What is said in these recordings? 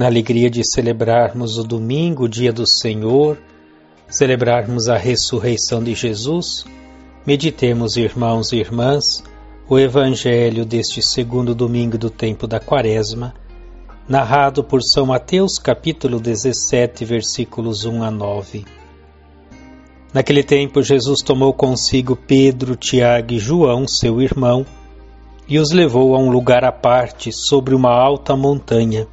na alegria de celebrarmos o domingo, o dia do Senhor, celebrarmos a ressurreição de Jesus, meditemos, irmãos e irmãs, o Evangelho deste segundo domingo do tempo da Quaresma, narrado por São Mateus, capítulo 17, versículos 1 a 9. Naquele tempo, Jesus tomou consigo Pedro, Tiago e João, seu irmão, e os levou a um lugar à parte, sobre uma alta montanha,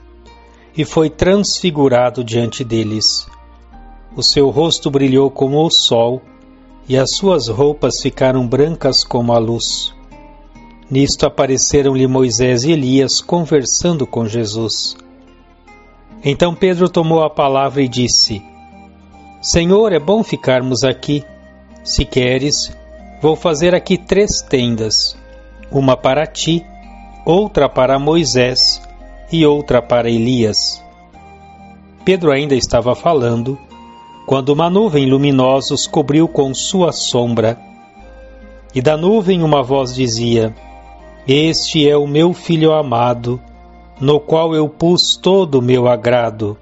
e foi transfigurado diante deles. O seu rosto brilhou como o sol, e as suas roupas ficaram brancas como a luz. Nisto apareceram-lhe Moisés e Elias conversando com Jesus. Então Pedro tomou a palavra e disse: Senhor, é bom ficarmos aqui. Se queres, vou fazer aqui 3 tendas, uma para ti, outra para Moisés e outra para Elias. Pedro ainda estava falando, quando uma nuvem luminosa os cobriu com sua sombra. E da nuvem uma voz dizia: Este é o meu Filho amado, no qual eu pus todo o meu agrado.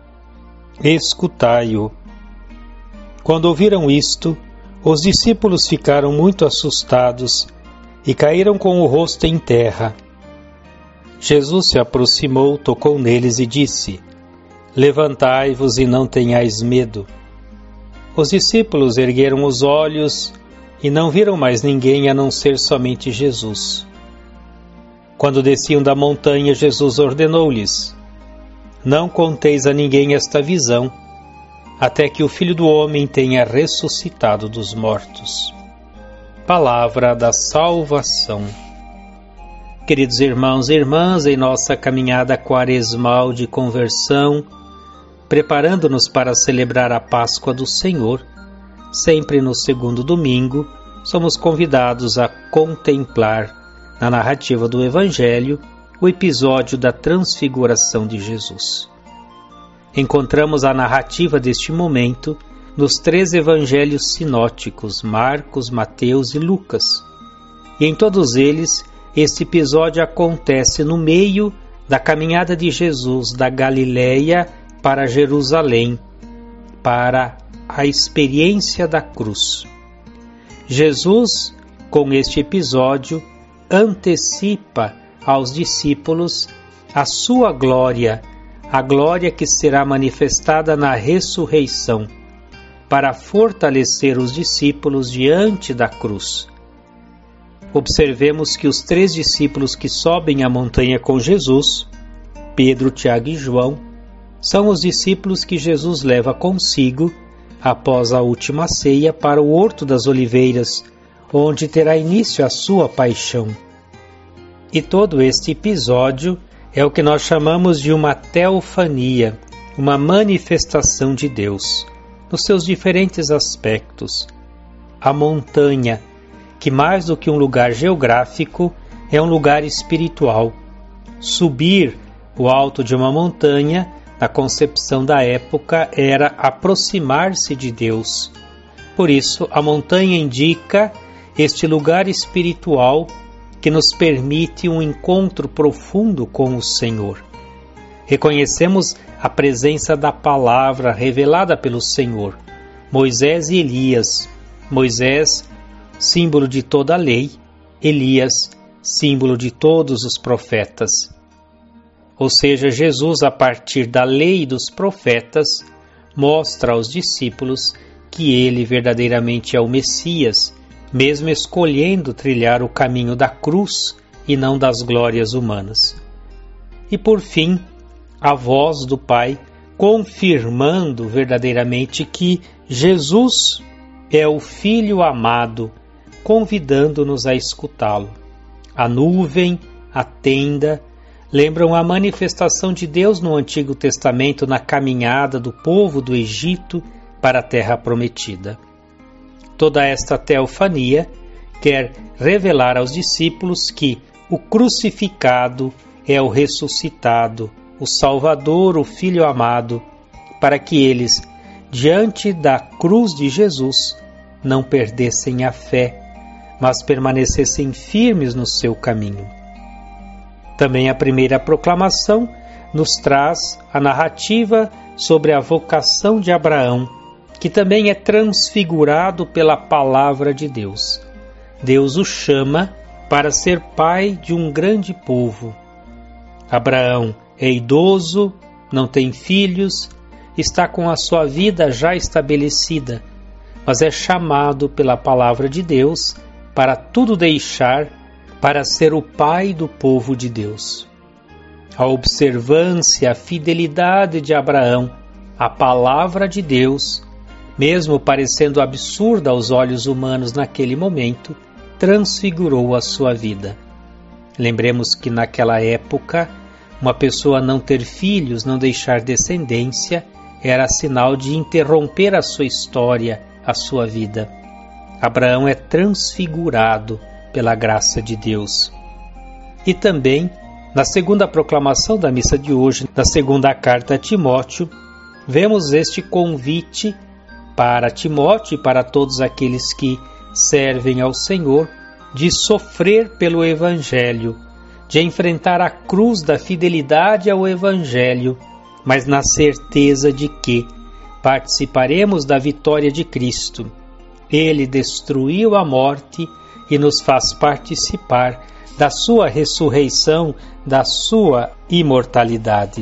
Escutai-o. Quando ouviram isto, os discípulos ficaram muito assustados e caíram com o rosto em terra. Jesus se aproximou, tocou neles e disse: Levantai-vos e não tenhais medo. Os discípulos ergueram os olhos e não viram mais ninguém a não ser somente Jesus. Quando desciam da montanha, Jesus ordenou-lhes: Não conteis a ninguém esta visão, até que o Filho do Homem tenha ressuscitado dos mortos. Palavra da salvação. Queridos irmãos e irmãs, em nossa caminhada quaresmal de conversão, preparando-nos para celebrar a Páscoa do Senhor, sempre no segundo domingo, somos convidados a contemplar, na narrativa do Evangelho, o episódio da transfiguração de Jesus. Encontramos a narrativa deste momento nos 3 evangelhos sinóticos, Marcos, Mateus e Lucas. E em todos eles, este episódio acontece no meio da caminhada de Jesus da Galileia para Jerusalém, para a experiência da cruz. Jesus, com este episódio, antecipa aos discípulos a sua glória, a glória que será manifestada na ressurreição, para fortalecer os discípulos diante da cruz. Observemos que os 3 discípulos que sobem a montanha com Jesus, Pedro, Tiago e João, são os discípulos que Jesus leva consigo, após a última ceia, para o Horto das Oliveiras, onde terá início a sua paixão. E todo este episódio é o que nós chamamos de uma teofania, uma manifestação de Deus, nos seus diferentes aspectos. A montanha, que mais do que um lugar geográfico, é um lugar espiritual. Subir o alto de uma montanha, na concepção da época, era aproximar-se de Deus. Por isso, a montanha indica este lugar espiritual que nos permite um encontro profundo com o Senhor. Reconhecemos a presença da palavra revelada pelo Senhor. Moisés e Elias. Moisés, símbolo de toda a lei. Elias, símbolo de todos os profetas. Ou seja, Jesus, a partir da lei dos profetas, mostra aos discípulos que ele verdadeiramente é o Messias, mesmo escolhendo trilhar o caminho da cruz e não das glórias humanas. E por fim, a voz do Pai confirmando verdadeiramente que Jesus é o Filho amado, convidando-nos a escutá-lo. A nuvem, a tenda, lembram a manifestação de Deus no Antigo Testamento na caminhada do povo do Egito para a Terra Prometida. Toda esta teofania quer revelar aos discípulos que o crucificado é o ressuscitado, o Salvador, o Filho amado, para que eles, diante da cruz de Jesus, não perdessem a fé, mas permanecessem firmes no seu caminho. Também a primeira proclamação nos traz a narrativa sobre a vocação de Abraão, que também é transfigurado pela palavra de Deus. Deus o chama para ser pai de um grande povo. Abraão é idoso, não tem filhos, está com a sua vida já estabelecida, mas é chamado pela palavra de Deus para tudo deixar para ser o pai do povo de Deus. A observância, a fidelidade de Abraão à palavra de Deus, mesmo parecendo absurda aos olhos humanos naquele momento, transfigurou a sua vida. Lembremos que naquela época, uma pessoa não ter filhos, não deixar descendência, era sinal de interromper a sua história, a sua vida. Abraão é transfigurado pela graça de Deus. E também, na segunda proclamação da missa de hoje, na segunda carta a Timóteo, vemos este convite para Timóteo e para todos aqueles que servem ao Senhor, de sofrer pelo Evangelho, de enfrentar a cruz da fidelidade ao Evangelho, mas na certeza de que participaremos da vitória de Cristo. Ele destruiu a morte e nos faz participar da sua ressurreição, da sua imortalidade.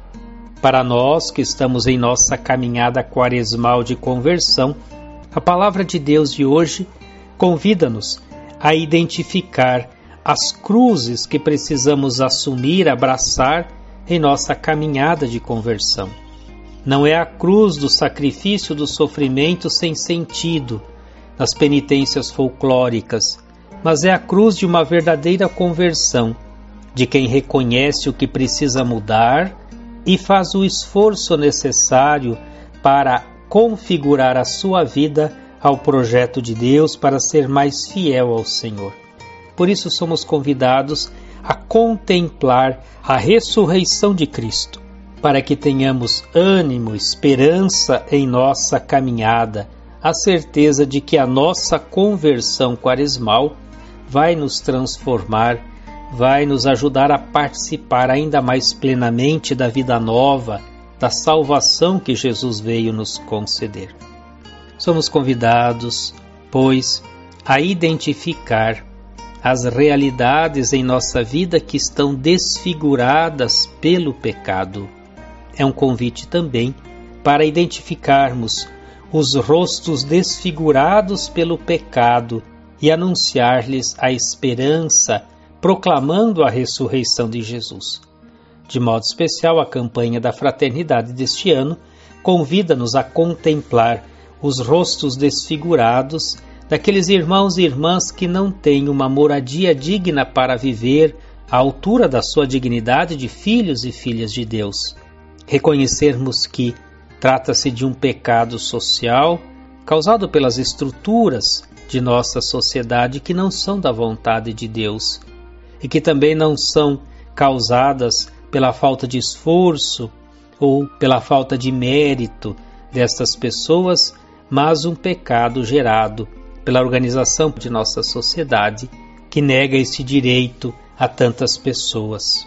Para nós que estamos em nossa caminhada quaresmal de conversão, a palavra de Deus de hoje convida-nos a identificar as cruzes que precisamos assumir, abraçar em nossa caminhada de conversão. Não é a cruz do sacrifício do sofrimento sem sentido, nas penitências folclóricas, mas é a cruz de uma verdadeira conversão, de quem reconhece o que precisa mudar e faz o esforço necessário para configurar a sua vida ao projeto de Deus para ser mais fiel ao Senhor. Por isso somos convidados a contemplar a ressurreição de Cristo, para que tenhamos ânimo, esperança em nossa caminhada, a certeza de que a nossa conversão quaresmal vai nos transformar, vai nos ajudar a participar ainda mais plenamente da vida nova, da salvação que Jesus veio nos conceder. Somos convidados, pois, a identificar as realidades em nossa vida que estão desfiguradas pelo pecado. É um convite também para identificarmos os rostos desfigurados pelo pecado e anunciar-lhes a esperança, proclamando a ressurreição de Jesus. De modo especial, a campanha da fraternidade deste ano convida-nos a contemplar os rostos desfigurados daqueles irmãos e irmãs que não têm uma moradia digna para viver à altura da sua dignidade de filhos e filhas de Deus. Reconhecermos que trata-se de um pecado social causado pelas estruturas de nossa sociedade que não são da vontade de Deus e que também não são causadas pela falta de esforço ou pela falta de mérito destas pessoas, mas um pecado gerado pela organização de nossa sociedade que nega esse direito a tantas pessoas.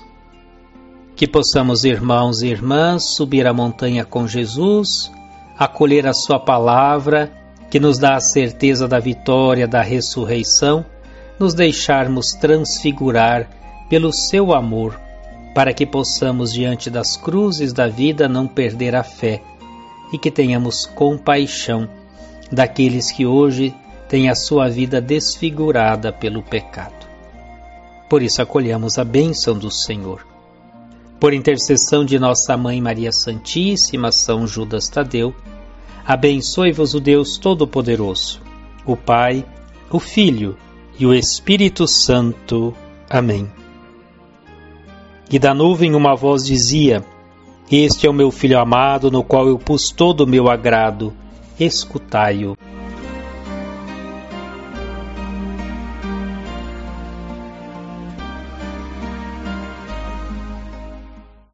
Que possamos, irmãos e irmãs, subir a montanha com Jesus, acolher a sua palavra, que nos dá a certeza da vitória, da ressurreição, nos deixarmos transfigurar pelo seu amor, para que possamos, diante das cruzes da vida, não perder a fé e que tenhamos compaixão daqueles que hoje têm a sua vida desfigurada pelo pecado. Por isso acolhemos a bênção do Senhor. Por intercessão de nossa Mãe Maria Santíssima, São Judas Tadeu, abençoe-vos o Deus Todo-Poderoso, o Pai, o Filho e o Espírito Santo. Amém. E da nuvem uma voz dizia: Este é o meu Filho amado, no qual eu pus todo o meu agrado, escutai-o.